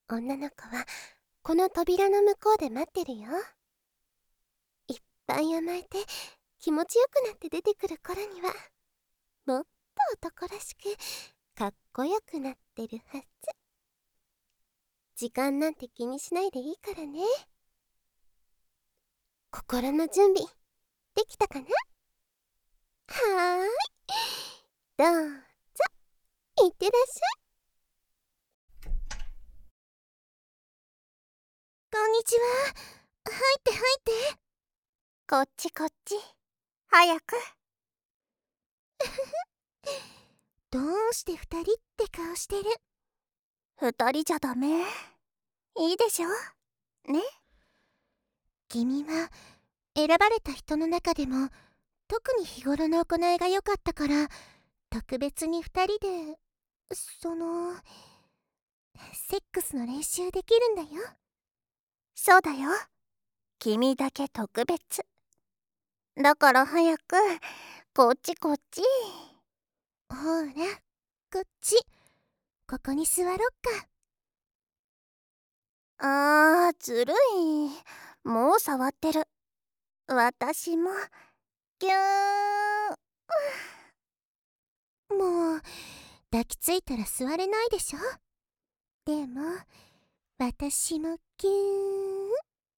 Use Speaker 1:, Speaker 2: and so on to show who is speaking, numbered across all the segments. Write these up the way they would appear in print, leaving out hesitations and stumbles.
Speaker 1: 女の子はこの扉の向こうで待ってるよ。いっぱい甘えて気持ちよくなって出てくる頃にはもっと男らしくかっこよくなってるはず。時間なんて気にしないでいいからね。心の準備できたかな？はーい、どうぞいってらっしゃい。こんにちは。入って入って。こっちこっち。早く。どうして二人って顔してる？二人じゃダメ。いいでしょね。君は選ばれた人の中でも特に日頃の行いが良かったから特別に二人でセックスの練習できるんだよ。そうだよ。君だけ特別だから早くこっちこっち。ほらこっち。ここに座ろっか。ずるい。もう触ってる。私もぎゅー。もう抱きついたら座れないでしょ。でも私もぎゅーん。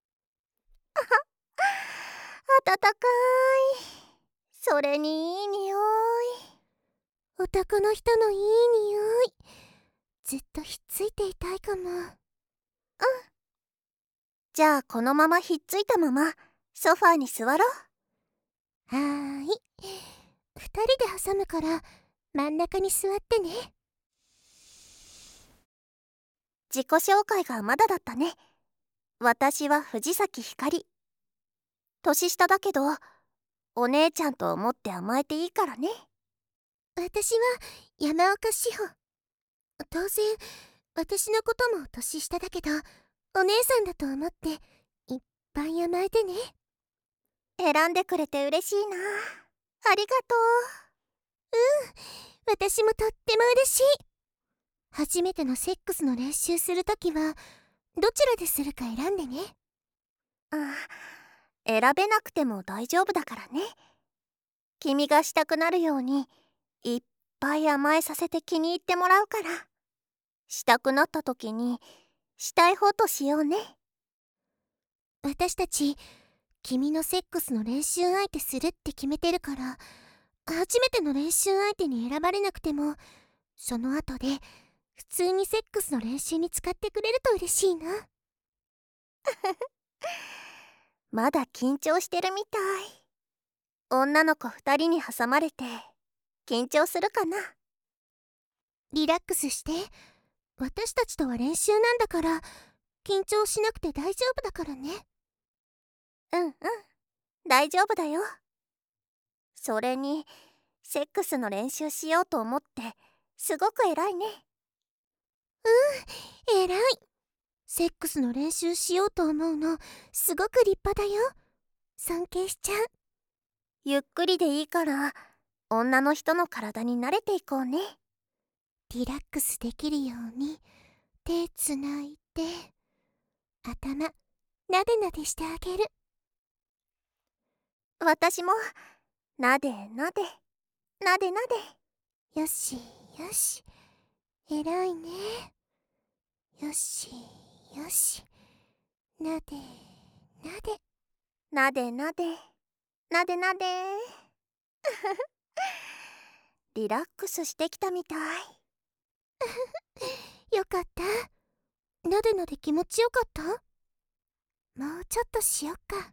Speaker 1: 暖かい。それにいい匂い。男の人のいい匂い。ずっとひっついていたいかも。うん。じゃあこのままひっついたままソファーに座ろう。はーい。二人で挟むから真ん中に座ってね。自己紹介がまだだったね。私は藤崎ひかり。年下だけどお姉ちゃんと思って甘えていいからね。私は山岡志保。当然私のことも年下だけどお姉さんだと思っていっぱい甘えてね。選んでくれて嬉しいな。ありがとう。私もとっても嬉しい。初めてのセックスの練習するときはどちらでするか選んでね。選べなくても大丈夫だからね。君がしたくなるようにいっぱい甘えさせて気に入ってもらうから。したくなった時にしたい方としようね。私たち君のセックスの練習相手するって決めてるから、初めての練習相手に選ばれなくてもその後で普通にセックスの練習に使ってくれると嬉しいな。まだ緊張してるみたい。女の子2人に挟まれて緊張するかな。リラックスして。私たちとは練習なんだから緊張しなくて大丈夫だからね。うんうん、大丈夫だよ。それにセックスの練習しようと思ってすごく偉いね。偉い。セックスの練習しようと思うのすごく立派だよ。尊敬しちゃう。ゆっくりでいいから女の人の体に慣れていこうね。リラックスできるように手つないで頭なでなでしてあげる。私もなでなでなでなで。よしよし、偉いね。よしよし、なでなでなでなでなでなで。リラックスしてきたみたい。よかった。なでなで気持ちよかった？もうちょっとしよっか。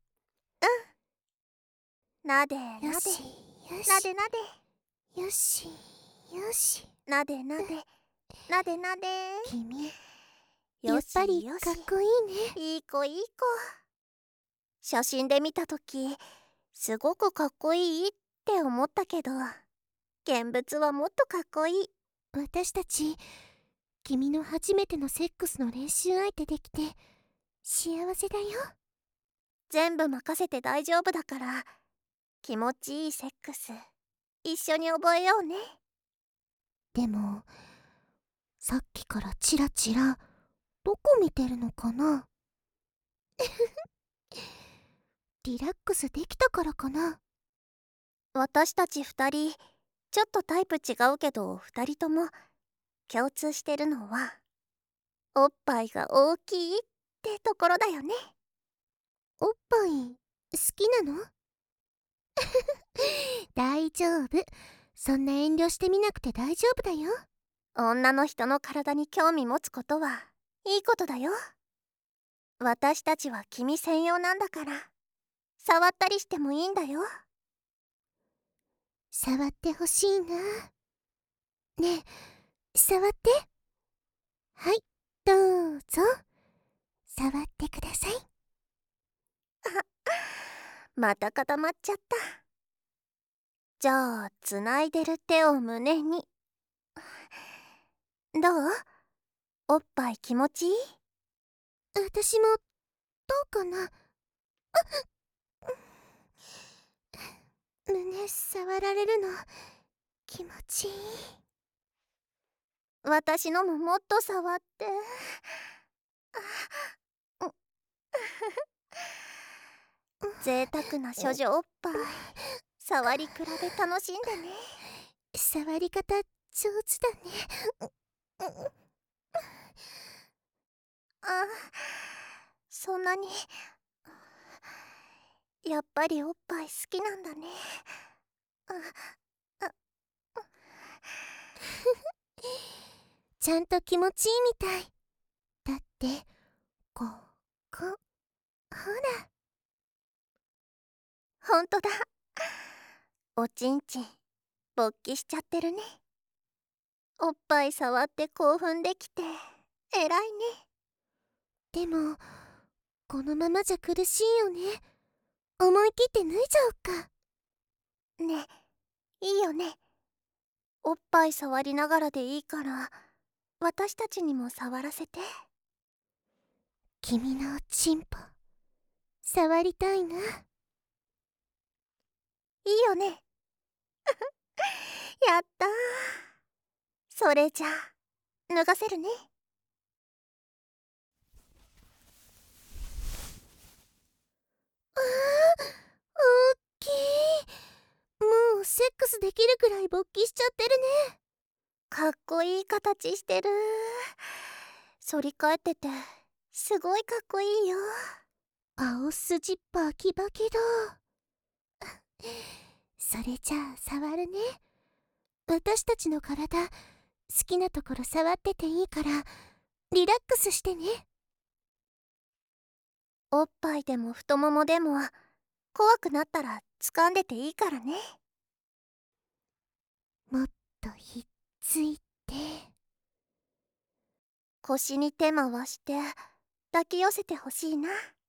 Speaker 1: なでなでなでなでよしよし、なでなでなでなで。君やっぱりかっこいいね。いい子いい子。写真で見た時すごくかっこいいって思ったけど現物はもっとかっこいい。私たち君の初めてのセックスの練習相手できて幸せだよ。全部任せて大丈夫だから気持ちいいセックス一緒に覚えようね。でもさっきからチラチラどこ見てるのかな。リラックスできたからかな。私たち2人ちょっとタイプ違うけど、2人とも共通してるのはおっぱいが大きいってところだよね。おっぱい好きなの？大丈夫。そんな遠慮してみなくて大丈夫だよ。女の人の体に興味持つことはいいことだよ。私たちは君専用なんだから、触ったりしてもいいんだよ。触ってほしいな。ねえ、触って。はい、どうぞ。触ってください。また固まっちゃった。じゃあ、つないでる手を胸に。どう？おっぱい気持ちいい？私も、どうかな。胸触られるの気持ちいい。私のももっと触って。贅沢な処女おっぱい、触り比べ楽しんでね。触り方上手だね。あ、そんなに。やっぱりおっぱい好きなんだね。ちゃんと気持ちいいみたい。だってこほら、ほんとだ。おちんちん勃起しちゃってるね。おっぱい触って興奮できて偉いね。でもこのままじゃ苦しいよね。思い切って脱いじゃおっか。ねえ、いいよね。おっぱい触りながらでいいから私たちにも触らせて。君のおちんぽ触りたいな。いいよね。やったー。それじゃあ脱がせるね。あー、おっきい。もうセックスできるくらい勃起しちゃってるね。かっこいい形してる。反り返っててすごいかっこいいよ。青筋バキバキだ。それじゃあ触るね。私たちの体好きなところ触ってていいからリラックスしてね。おっぱいでも太ももでも怖くなったら掴んでていいからね。もっとひっついて、腰に手回して抱き寄せてほしいな。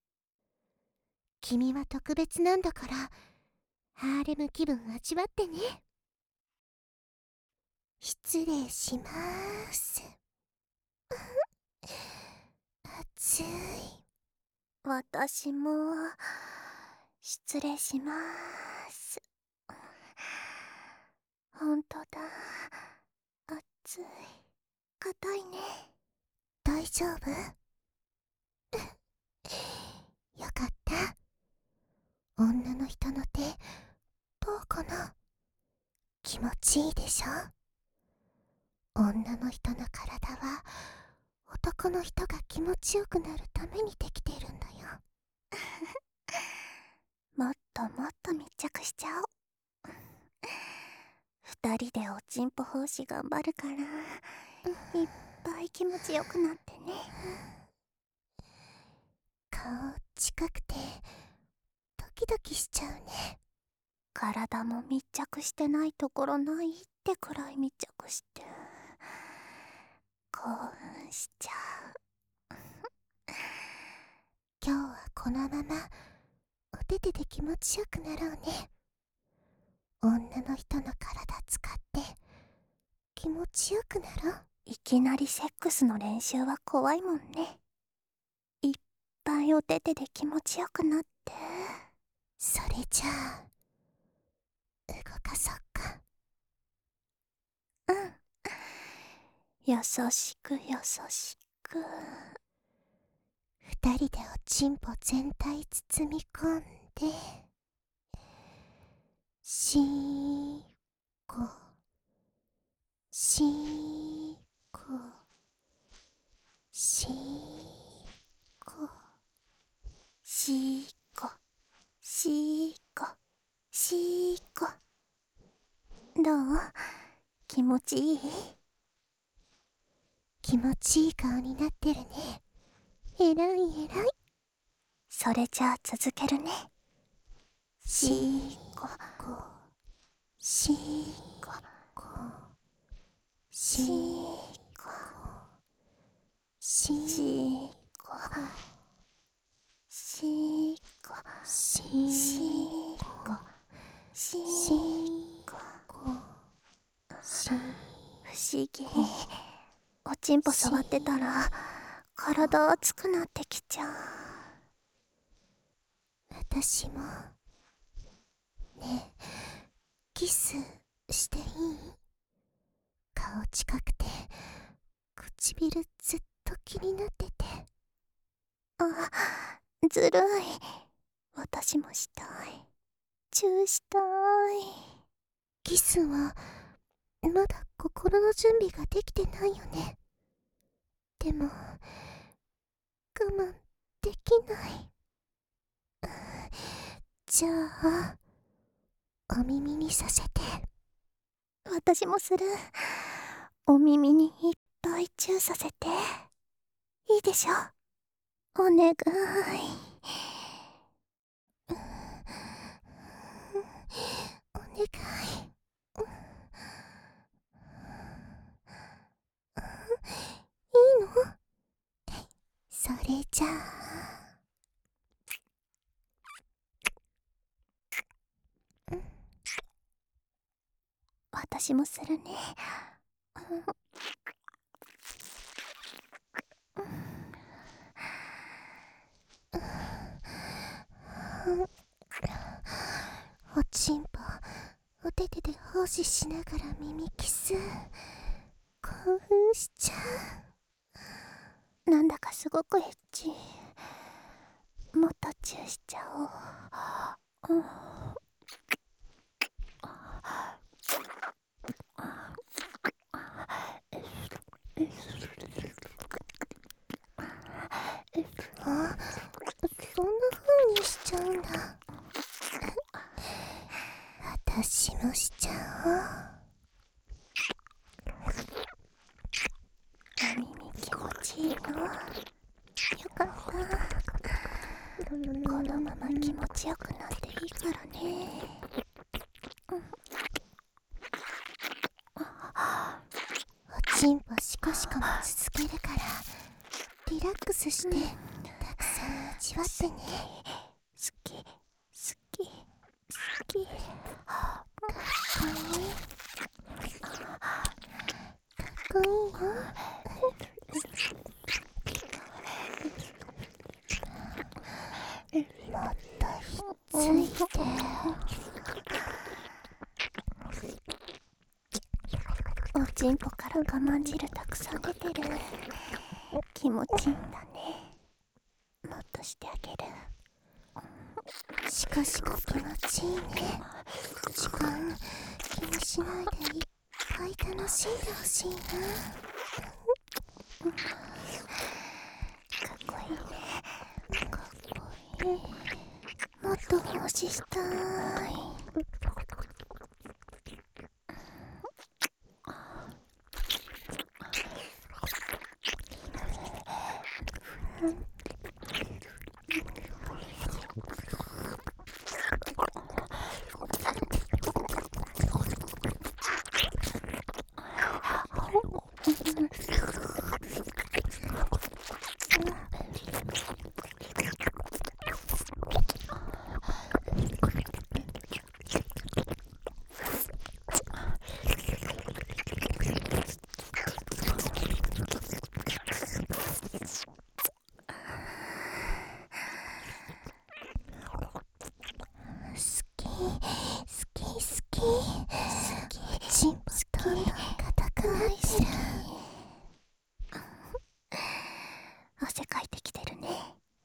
Speaker 1: 君は特別なんだからハーレム気分味わってね。失礼しまーす。暑い。私も失礼しまーす。ほんとだ、暑い。硬いね。大丈夫？よかった。女の人の手どうかな。気持ちいいでしょ。女の人の体は男の人が気持ちよくなるためにできているんだよ。もっともっと密着しちゃおう。二人でおちんぽ奉仕頑張るからいっぱい気持ちよくなってね。顔近くてドキドキしちゃうね。体も密着してないところないってくらい密着して興奮しちゃう。今日はこのままお手手で気持ちよくなろうね。女の人の体使って気持ちよくなろう。いきなりセックスの練習は怖いもんね。いっぱいお手手で気持ちよくなって。それじゃあ動かそっか。うん、優しく優しく。 二人でおちんぽ全体包み込んで、しーこしーこしーこしーこしーこしーこ。どう？気持ちいい？気持ちいい顔になってるね。えらいえらい。それじゃあ続けるね。しーこしーこしーこしーこしーこしーこしーこ。不思議。おちんぽ触ってたら体熱くなってきちゃう。私もねえ、キスしていい？顔近くて唇ずっと気になってて。あ、ずるい。私もしたい。チューしたい。キスはまだ心の準備ができてないよね。でも我慢できない。じゃあお耳にさせて。私もする。お耳にいっぱいチューさせて。いいでしょ？お願い。お願い。いいの？それじゃあ私もするね。おちんぽお手手で奉仕しながら耳キス。興奮しちゃう。なんだかすごくエッチ。もっとチューしちゃおう。あ、そんな風にしちゃうんだ。私もしちゃおう。耳気持ちいいの？よかった。このまま気持ちよくなっていいからね。おちんぽシコシコも続けるからリラックスしてたくさん味わってね。好き好き好き。かっこいい。かっこいいよ。もっとひっついて。おちんぽから我慢汁たくさん出てる。気持ちいいんだね。もっとしてあげる。しかし気持ちいいね。時間気にしないでいっぱい楽しんでほしいな。かっこいいね。かっこいい。もっと奉仕したい。チンポどんどん硬くなってる。汗かいてきてるね。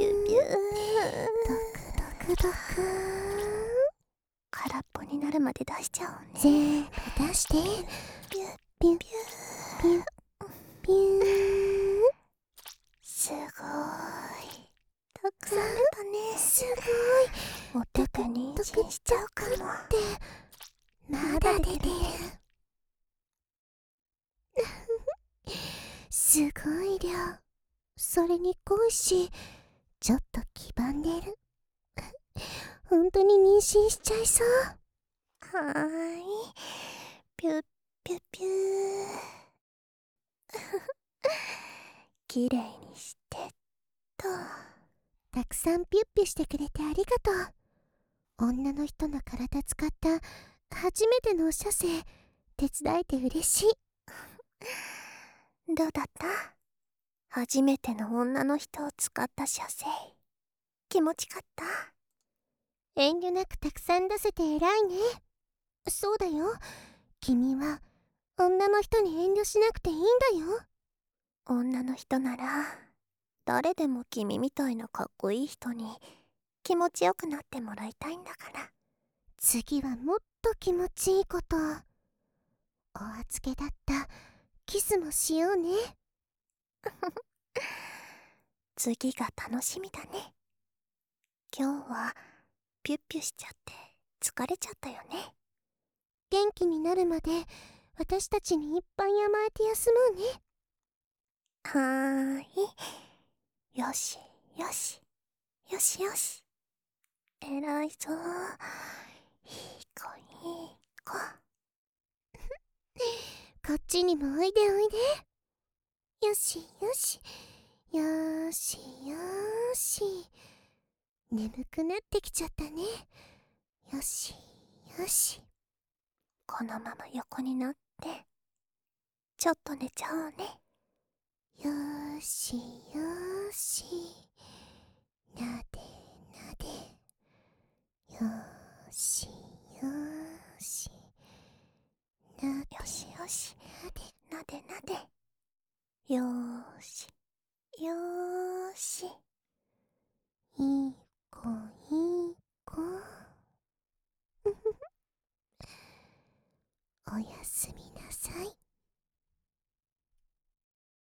Speaker 1: ピュピュドクドクドク空っぽになるまで出しちゃおうね。全部出して。ピュピュピュピュピュすごいたくさん出たね。すごい。お手手に妊娠しちゃうかも。ってまだ出てる。すごい量。それに濃いし、ちょっと黄ばんでる。本当に妊娠しちゃいそう。はーい。ピュッピュッピュー。きれいにしてっと。たくさんピュッピュしてくれてありがとう。女の人の体使った初めてのお射精、手伝えて嬉しい。どうだった？初めての女の人を使った射精。気持ちかった？遠慮なくたくさん出せて偉いね。そうだよ。君は女の人に遠慮しなくていいんだよ。女の人なら誰でも君みたいなかっこいい人に気持ちよくなってもらいたいんだから。次はもっと気持ちいいこと。お預けだったキスもしようね。次が楽しみだね。今日はピュッピュしちゃって疲れちゃったよね。元気になるまで私たちにいっぱい甘えて休もうね。はーい。よしよしよしよし。偉いぞ。いい子いい子。こっちにもおいでおいで。よしよしよしよし。眠くなってきちゃったね。よしよし。このまま横になってちょっと寝ちゃおうね。よーしよーし。なでなで。よーしよーし。なでよしよし。なでなでなで。よーしよーし。いい